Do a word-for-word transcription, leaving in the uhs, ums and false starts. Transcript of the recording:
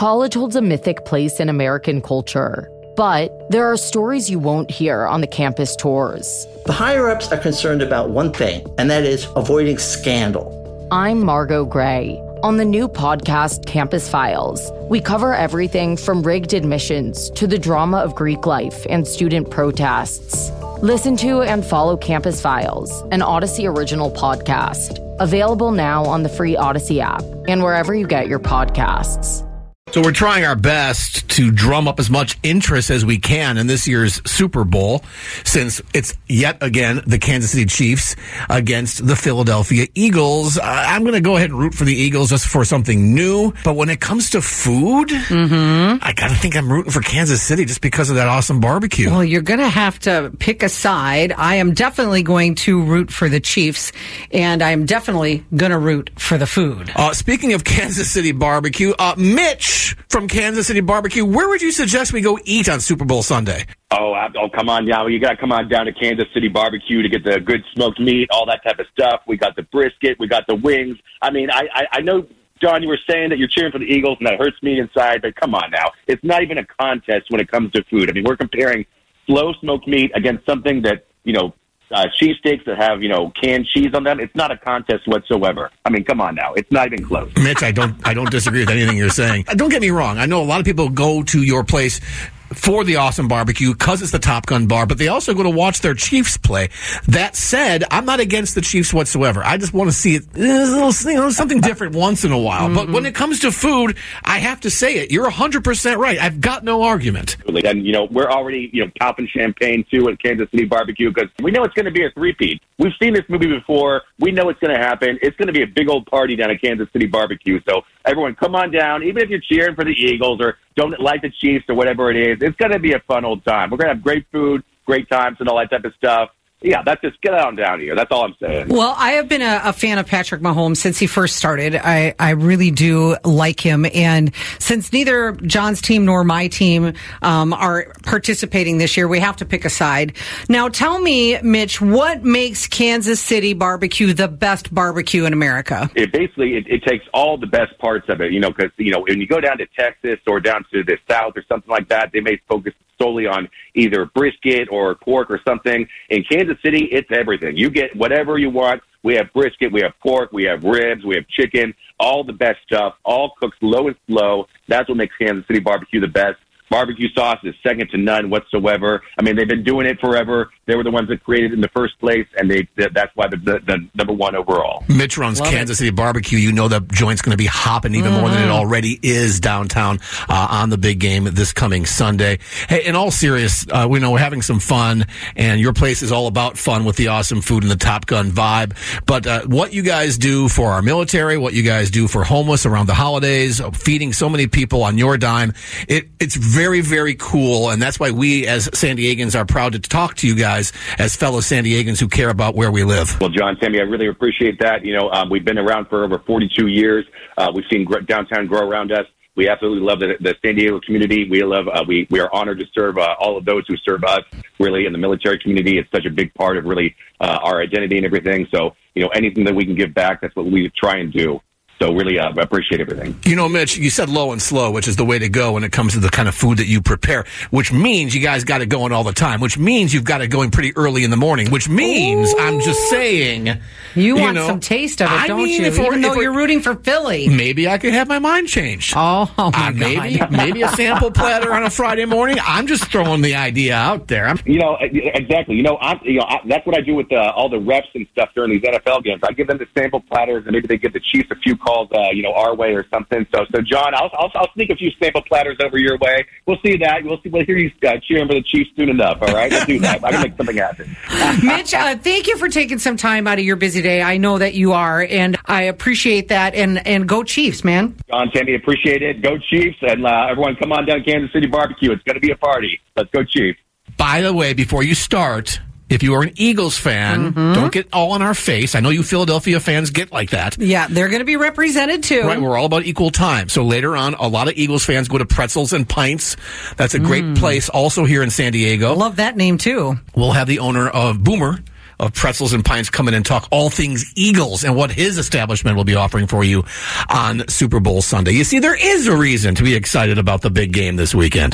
college holds a mythic place in American culture. But there are stories you won't hear on the campus tours. The higher-ups are concerned about one thing, and that is avoiding scandal. I'm Margot Gray. On the new podcast, Campus Files, we cover everything from rigged admissions to the drama of Greek life and student protests. Listen to and follow Campus Files, an Odyssey original podcast. Available now on the free Odyssey app and wherever you get your podcasts. So we're trying our best to drum up as much interest as we can in this year's Super Bowl, since it's yet again the Kansas City Chiefs against the Philadelphia Eagles. Uh, I'm going to go ahead and root for the Eagles just for something new. But when it comes to food, mm-hmm. I got to think I'm rooting for Kansas City just because of that awesome barbecue. Well, you're going to have to pick a side. I am definitely going to root for the Chiefs, and I'm definitely going to root for the food. Uh, speaking of Kansas City barbecue, uh, Mitch from Kansas City Barbecue, where would you suggest we go eat on Super Bowl Sunday? Oh, oh, come on down. You got to come on down to Kansas City Barbecue to get the good smoked meat, all that type of stuff. We got the brisket. We got the wings. I mean, I, I, I know, John, you were saying that you're cheering for the Eagles, and that hurts me inside, but come on now. It's not even a contest when it comes to food. I mean, we're comparing slow smoked meat against something that, you know, Uh, cheesesteaks that have, you know, canned cheese on them. It's not a contest whatsoever. I mean, come on now. It's not even close. Mitch, I don't I don't disagree with anything you're saying. Don't get me wrong. I know a lot of people go to your place for the awesome barbecue because it's the Top Gun bar, but they also go to watch their Chiefs play. That said, I'm not against the Chiefs whatsoever. I just want to see it, a little, you know, something different once in a while. Mm-hmm. But when it comes to food, I have to say it. You're one hundred percent right. I've got no argument. And, you know, we're already, you know, popping champagne, too, at Kansas City Barbecue because we know it's going to be a three-peat. We've seen this movie before. We know it's going to happen. It's going to be a big old party down at Kansas City Barbecue. So, everyone, come on down. Even if you're cheering for the Eagles or don't like the Chiefs or whatever it is, it's going to be a fun old time. We're going to have great food, great times, and all that type of stuff. Yeah, that's just get on down here. That's all I'm saying. Well, I have been a, a fan of Patrick Mahomes since he first started. I, I really do like him. And since neither John's team nor my team um, are participating this year, we have to pick a side. Now, tell me, Mitch, what makes Kansas City Barbecue the best barbecue in America? It basically, it, it takes all the best parts of it, you know, because, you know, when you go down to Texas or down to the South or something like that, they may focus solely on either brisket or pork or something. In Kansas City, it's everything. You get whatever you want. We have brisket, we have pork, we have ribs, we have chicken, all the best stuff, all cooked low and slow. That's what makes Kansas City Barbecue the best. Barbecue sauce is second to none whatsoever. I mean, they've been doing it forever. They were the ones that created it in the first place, and they that's why they're the, the number one overall. Mitch runs Love Kansas it. City Barbecue. You know the joint's going to be hopping even mm-hmm. more than it already is downtown uh, on the big game this coming Sunday. Hey, in all serious, uh, we know we're having some fun, and your place is all about fun with the awesome food and the Top Gun vibe. But uh, what you guys do for our military, what you guys do for homeless around the holidays, feeding so many people on your dime, it, it's very, very cool, and that's why we as San Diegans are proud to talk to you guys as fellow San Diegans who care about where we live. Well, John, Tammy, I really appreciate that. You know, um, we've been around for over forty-two years. Uh, we've seen gr- downtown grow around us. We absolutely love the, the San Diego community. We love. Uh, we we are honored to serve uh, all of those who serve us. Really, in the military community, it's such a big part of really uh, our identity and everything. So, you know, anything that we can give back, that's what we try and do. So really uh, appreciate everything. You know, Mitch, you said low and slow, which is the way to go when it comes to the kind of food that you prepare, which means you guys got it going all the time, which means you've got it going pretty early in the morning, which means, Ooh. I'm just saying... You, you want know, some taste of it, I don't mean, you? If Even though you're rooting for Philly. Maybe I could have my mind changed. Oh, oh my uh, maybe, God. Maybe a sample platter on a Friday morning. I'm just throwing the idea out there. I'm, you know, exactly. You know, I'm, you know I, that's what I do with uh, all the reps and stuff during these N F L games. I give them the sample platters, and maybe they give the Chiefs a few calls, uh, you know, our way or something. So, so John, I'll, I'll, I'll sneak a few sample platters over your way. We'll see that. We'll see. We'll hear you uh, cheering for the Chiefs soon enough. All right, we'll do that. I can make something happen. Mitch, uh, thank you for taking some time out of your busy day. I know that you are, and I appreciate that. And and go Chiefs, man. John, Tammy, appreciate it. Go Chiefs, and uh, everyone, come on down to Kansas City Barbecue. It's going to be a party. Let's go Chiefs. By the way, before you start, if you are an Eagles fan, mm-hmm. don't get all in our face. I know you Philadelphia fans get like that. Yeah, they're going to be represented too. Right, we're all about equal time. So later on, a lot of Eagles fans go to Pretzels and Pints. That's a great mm. place also here in San Diego. I love that name too. We'll have the owner of Boomer of Pretzels and Pints come in and talk all things Eagles and what his establishment will be offering for you on Super Bowl Sunday. You see, there is a reason to be excited about the big game this weekend.